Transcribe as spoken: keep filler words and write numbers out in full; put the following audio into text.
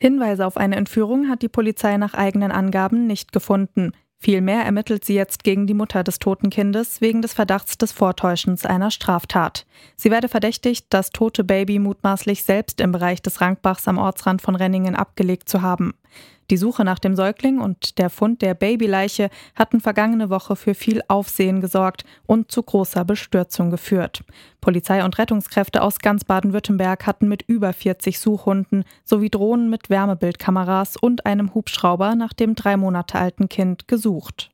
Hinweise auf eine Entführung hat die Polizei nach eigenen Angaben nicht gefunden. Vielmehr ermittelt sie jetzt gegen die Mutter des toten Kindes wegen des Verdachts des Vortäuschens einer Straftat. Sie werde verdächtigt, das tote Baby mutmaßlich selbst im Bereich des Rankbachs am Ortsrand von Renningen abgelegt zu haben. Die Suche nach dem Säugling und der Fund der Babyleiche hatten vergangene Woche für viel Aufsehen gesorgt und zu großer Bestürzung geführt. Polizei und Rettungskräfte aus ganz Baden-Württemberg hatten mit über vierzig Suchhunden sowie Drohnen mit Wärmebildkameras und einem Hubschrauber nach dem drei Monate alten Kind gesucht.